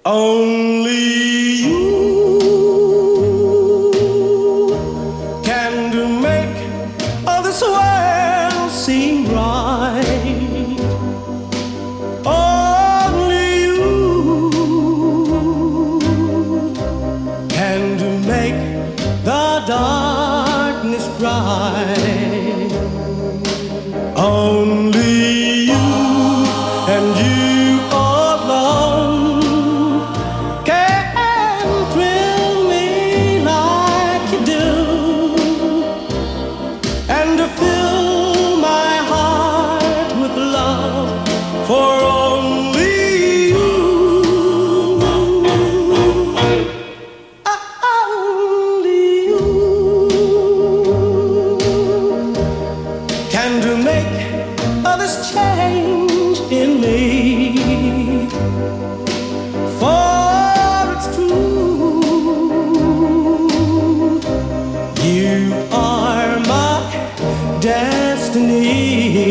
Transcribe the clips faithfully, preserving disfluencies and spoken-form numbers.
Only you can do make all this world seem right. Only you can do make the darkness bright. Only you and you for only you, only you can do make all this change in me. For it's true, you are my destiny.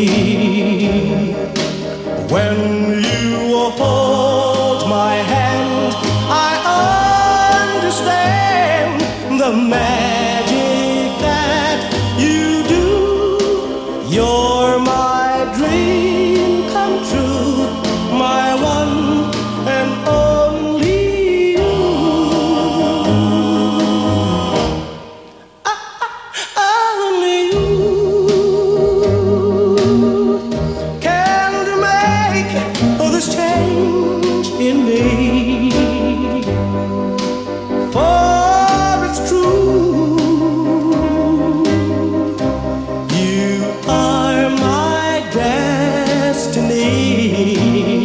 When you hold my hand, I understand the magic that you do. You're my dream come true, my one and only you. Only you all this change in me. For it's true, you are my destiny.